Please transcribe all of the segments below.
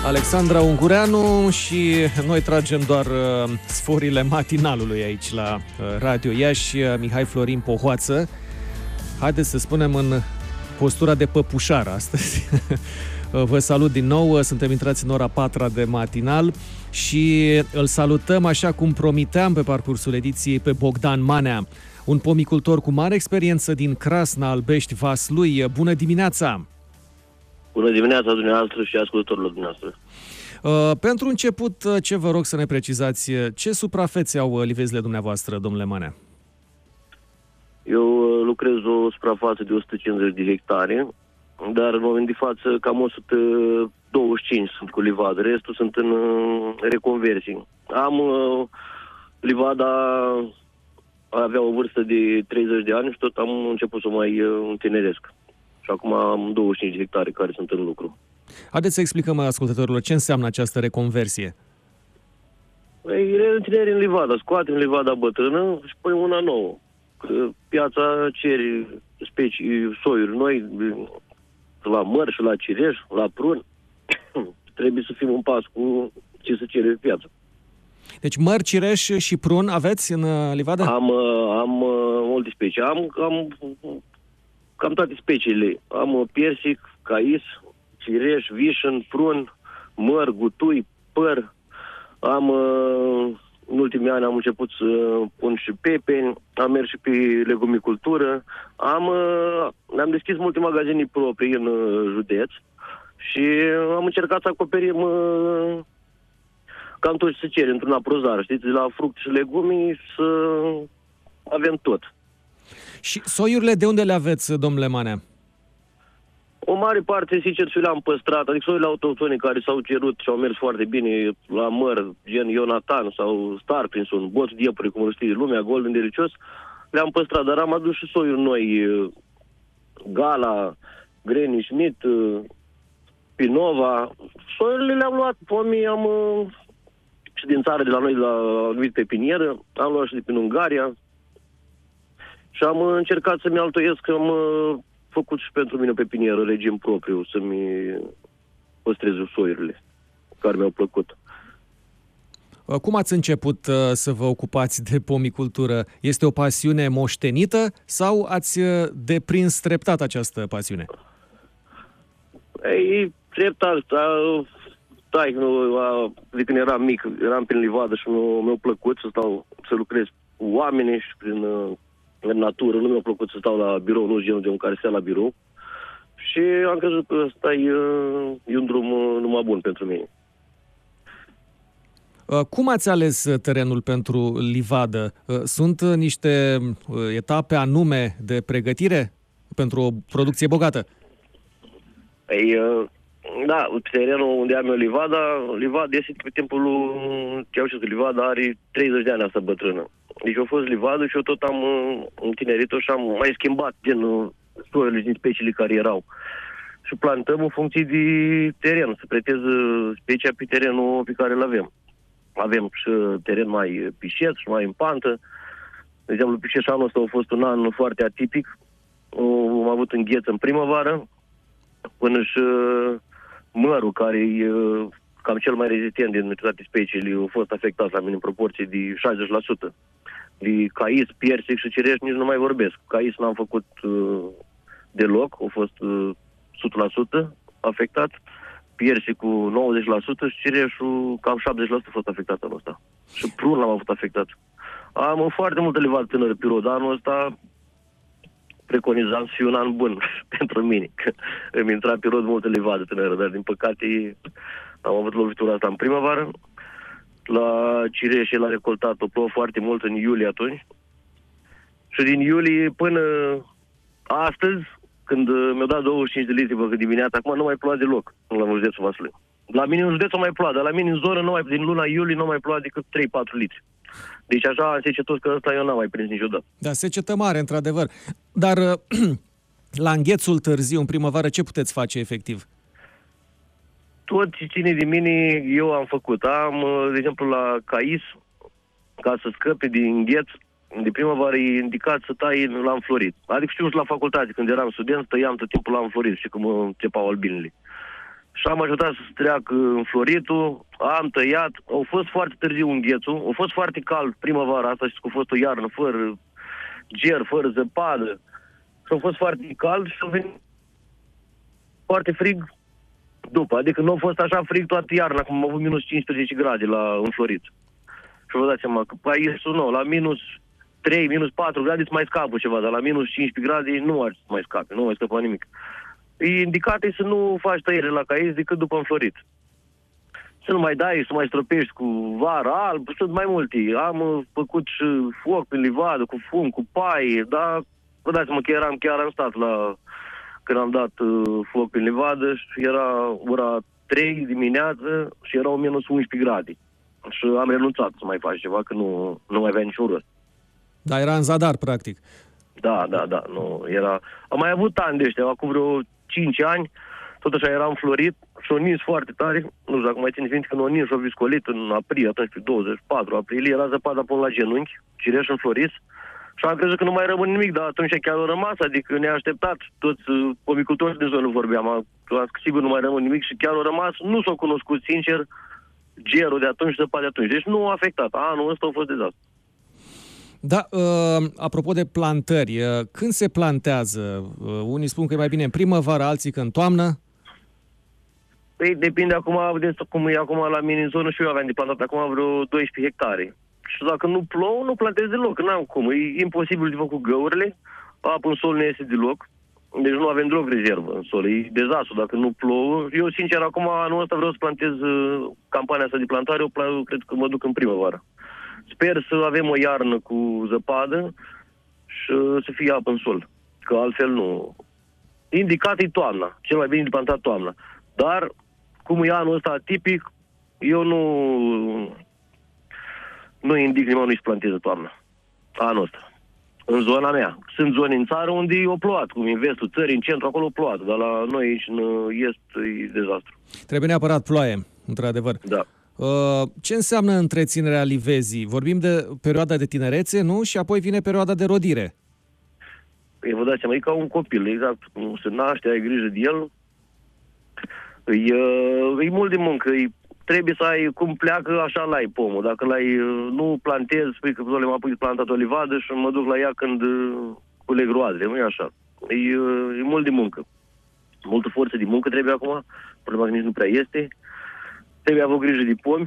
Alexandra Ungureanu și noi tragem doar sforile matinalului aici la Radio Iași. Mihai Florin Pohoață. Haideți să spunem în postura de păpușar astăzi. Vă salut din nou, suntem intrați în ora 4 de matinal și îl salutăm așa cum promiteam pe parcursul ediției pe Bogdan Manea, un pomicultor cu mare experiență din Crasna, Albești, Vaslui. Bună dimineața! Bună dimineața dumneavoastră și ascultătorilor dumneavoastră. Pentru început, ce vă rog să ne precizați, ce suprafețe au livezile dumneavoastră, domnule Manea? Eu lucrez o suprafață de 150 de hectare, dar în moment de față cam 125 sunt cu livadă, restul sunt în reconversii. Am livada, avea o vârstă de 30 de ani și tot am început să mai întineresc. Și acum am 25 de hectare care sunt în lucru. Haideți să explicăm ascultătorilor ce înseamnă această reconversie. Reîntineri în livada, scoatem livada bătrână și punem una nouă. Că piața cere specii, soiuri noi, la măr și la cireș, la prun. Trebuie să fim în pas cu ce se cere pe piață. Deci măr, cireș și prun aveți în livadă? Am multe specii. Am cam toate speciile. Am persic, cais, cireș, vișân, prun, măr, gutui, păr. În ultimii ani am început să pun și pepeni, am mers și pe legumicultură. Am deschis multe magazine proprii în județ și am încercat să acoperim cam tot ce se cere într-un aprozar, știți, de la fructe și legumi să avem tot. Și soiurile de unde le aveți, domnule Manea? O mare parte, sincer, și le-am păstrat, adică soiurile autohtone care s-au cerut și au mers foarte bine la măr, gen Ionatan sau Starpinson, boț de iepure, cum îl știe lumea, Golden Delicios, le-am păstrat, dar am adus și soiuri noi, Gala, Granny Smith, Pinova. Soiurile le-am luat, pomii am și din țară, de la noi, de la anumit pepinieră, am luat și de prin Ungaria și am încercat să-mi altoiesc, am făcut și pentru mine o pepinieră, regim propriu, să-mi păstrez soiurile care mi-au plăcut. Cum ați început să vă ocupați de pomicultură? Este o pasiune moștenită sau ați deprins treptat această pasiune? Ei, treptat. De când eram mic, eram prin livadă și mi-a plăcut să lucrez cu oamenii și în natură. Nu mi-a plăcut să stau la birou, nu genul de un care stă la birou. Și am crezut că ăsta e un drum numai bun pentru mine. Cum ați ales terenul pentru livadă? Sunt niște etape anume de pregătire pentru o producție bogată? Da, terenul unde am eu livada este pe timpul lui Ceaușescu. Livada are 30 de ani asta bătrână. Deci a fost livadă și eu tot am întinerit-o și am mai schimbat din soiurile, din speciile care erau. Și plantăm în funcție de teren, să pretez specia pe terenul pe care îl avem. Avem și teren mai pișet și mai în pantă. De exemplu, pișet anul ăsta a fost un an foarte atipic. Am avut îngheț în primăvară, până și mărul, care e cam cel mai rezistent din toate speciile, a fost afectat la mine în proporție de 60%. De cais, persic și cireș nici nu mai vorbesc. Cais n-am făcut deloc, a fost 100% afectat. Persic cu 90% și cireșul cam 70% a fost afectat anul ăsta. Și prun l-am avut afectat. Am foarte multă livadă tânără pe rod. Anul ăsta preconizam să fie un an bun pentru mine. Că îmi intra pe rod multă livadă tânără, dar din păcate am avut lovitura asta în primăvară. La cireș el a recoltat, o plouă foarte mult în iulie atunci. Și din iulie până astăzi, când mi-au dat 25 de litri pe dimineața, acum nu mai ploua deloc la județul Vaslui. La mine în județ mai ploua, dar la mine în zonă din luna iulie nu mai ploua decât 3-4 litri. Deci așa secetos că ăsta eu n-am mai prins niciodată. Da, secetă mare, într-adevăr. Dar la înghețul târziu, în primăvară, ce puteți face efectiv? Tot ce ține de mine, eu am făcut. De exemplu, la cais, ca să scăpe din îngheț, de primăvară e indicat să tai la înflorit. Adică știu și la facultate, când eram student, tăiam tot timpul la înflorit și cum începau albinele. și am ajutat să se treacă înfloritul, am tăiat, au fost foarte târziu înghețul, a fost foarte cald primăvara asta, știți că a fost o iarnă fără ger, fără zăpadă, și a fost foarte cald și a venit foarte frig după, adică nu a fost așa frig toată iarna, cum am avut minus 15 grade la înflorit. Și vă dați seama că aici nu, la minus 3, minus 4 grade îți mai scapă ceva, dar la minus 15 grade nu ar mai scape, nu mai scăpa nimic. Indicat e să nu faci tăiere la caiți decât după înflorit. Să nu mai dai, să mai stropești cu vara alb, sunt mai multe. Am făcut și foc pe livadă, cu fum, cu paie, dar vă dați seama că eram chiar în stat când am dat foc pe livadă și era ora 3 dimineață și erau minus 11 grade. Și am renunțat să mai faci ceva, că nu mai avea niciun rost. Da, era în zadar, practic. Da, nu era... Am mai avut ani de ăștia, acum vreo 5 ani, tot așa era înflorit și-o nins foarte tare. Nu știu dacă mai țineți minte, când o nins și-o viscolit în aprilie, atunci pe 24 aprilie, era zăpada până la genunchi, cireș înfloriți. Și am crezut că nu mai rămâne nimic, dar atunci chiar a rămas, adică neașteptat. Toți pomicultorii din zonă vorbeam, am că sigur nu mai rămâne nimic și chiar a rămas. Nu s-a cunoscut, sincer, gerul de atunci și zăpada de atunci. Deci nu a afectat. Anul ăsta a fost dezastru. Da, apropo de plantări, când se plantează? Unii spun că e mai bine în primăvară, alții că în toamnă. Păi depinde acum de cum e acum la mine în zonă și eu aveam de plantat acum vreo 12 hectare. Și dacă nu plouă, nu plantez deloc, n-am cum. E imposibil de făcut găurile, apă în sol nu iese deloc, deci nu avem deloc rezervă în sol, e dezastru dacă nu plouă. Eu, sincer, acum anul ăsta vreau să plantez campania asta de plantare, cred că mă duc în primăvară. Sper să avem o iarnă cu zăpadă și să fie apă în sol, că altfel nu. Indicat e toamna, cel mai bine de plantat toamna. Dar, cum e anul ăsta atipic, eu nu indic nimănui să planteze toamna. Anul ăsta. În zona mea. Sunt zone în țară unde e o plouat, cum în vestul țării, în centru, acolo o plouat, dar la noi aici în est e dezastru. Trebuie neapărat ploaie, într-adevăr. Da. Ce înseamnă întreținerea livezii? Vorbim de perioada de tinerețe, nu? Și apoi vine perioada de rodire. Păi vă dați seama, e ca un copil, exact. Cum se naște, ai grijă de el. E mult de muncă, trebuie să ai, cum pleacă, așa l-ai pomul. Dacă nu plantezi, spui că m-am pus plantat o livadă și mă duc la ea când culeg roadele, nu e așa. E mult de muncă. Multă forță de muncă trebuie acum, problema că nici nu prea este. Trebuie avut grijă de pomi,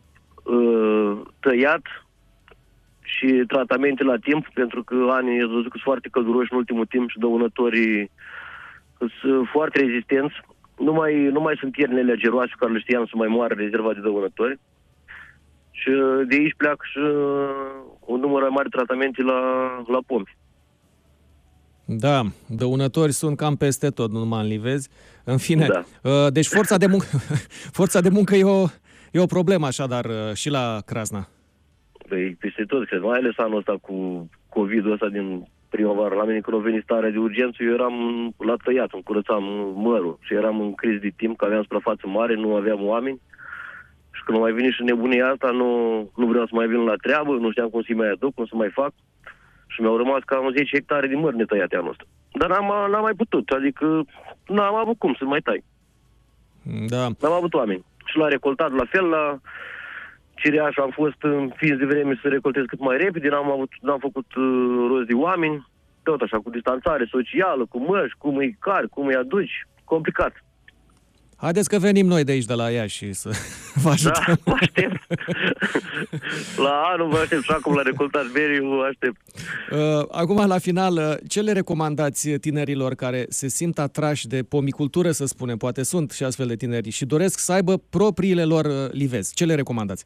tăiat și tratamente la timp, pentru că anii au văzut că sunt foarte călduroși în ultimul timp și dăunătorii sunt foarte rezistenți. Nu mai sunt iernele geroase care le știam să mai moară rezervat de dăunători. Și de aici pleacă și un număr mare de tratamente la pomi. Da, dăunători sunt cam peste tot, nu numai în livezi. În fine, da. Deci forța de muncă e o problemă așadar și la Crasna. Păi, peste tot, cred, mai ales anul ăsta cu COVID-ul ăsta din primăvară. La mine când a venit starea de urgență, eu eram la tăiat, îmi curățam mărul și eram în criză de timp, că aveam suprafață mare, nu aveam oameni. Și când a mai venit și nebunia asta, nu vreau să mai vin la treabă, nu știam cum să mai aduc, cum să mai fac. Și mi-au rămas cam 10 hectare de mări netăiate anul ăsta. Dar n-am mai putut, adică n-am avut cum să mai tai. Da. N-am avut oameni. Și l-a recoltat la fel, la cireaș am fost fiind de vreme să recoltez cât mai repede, n-am făcut rost de oameni, tot așa, cu distanțare socială, cu măști, cum îi cari, cum îi aduci, complicat. Haideți că venim noi de aici, de la Iași, și să vă ajutăm. Da, vă aștept. La anul vă aștept și acum la recoltat berii, vă aștept. Acum, la final, ce le recomandați tinerilor care se simt atrași de pomicultură, să spunem, poate sunt și astfel de tineri, și doresc să aibă propriile lor livezi? Ce le recomandați?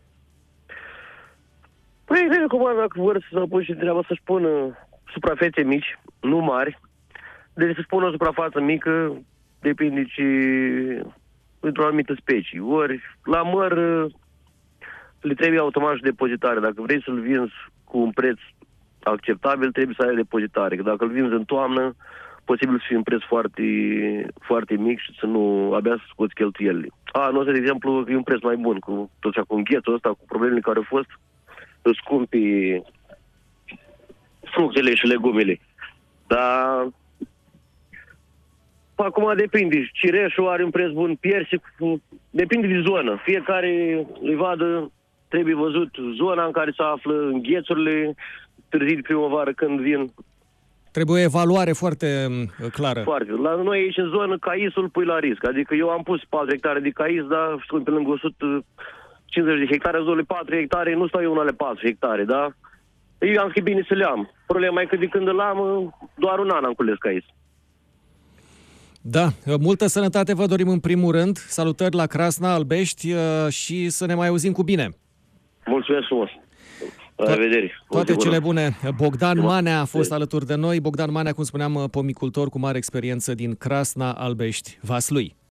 Păi, le recomand dacă vor să pun și treaba să-și pună suprafețe mici, nu mari. Deci să-și pună o suprafață mică, depinde ce într-o anumită specie. Ori la măr le trebuie automat și depozitare. Dacă vrei să-l vinzi cu un preț acceptabil, trebuie să ai depozitare. Că dacă îl vinzi în toamnă, posibil să fie un preț foarte, foarte mic și să nu abia să scoți cheltuielile. Anul ăsta, de exemplu, e un preț mai bun, cu tot așa, cu înghețul ăsta, cu problemele care au fost, scumpi fructele și legumele. Dar acum depinde. Cireșul are un preț bun, persic, depinde de zonă. Fiecare livadă trebuie văzut zona în care se află, înghețurile târzii de primăvară când vin. Trebuie o evaluare foarte clară. Foarte. La noi aici în zonă, caisul pui la risc. Adică eu am pus 4 hectare de cais, dar știu, pe lângă 150 de hectare, zone 4 hectare, nu stau eu în ale 4 hectare, da? Eu am fi bine să le am. Problema e că de când îl am, doar un an am cules cais. Da, multă sănătate vă dorim în primul rând. Salutări la Crasna, Albești și să ne mai auzim cu bine. Mulțumesc frumos. La revedere. Toate cele bune. Bogdan Manea a fost alături de noi. Bogdan Manea, cum spuneam, pomicultor cu mare experiență din Crasna, Albești, Vaslui.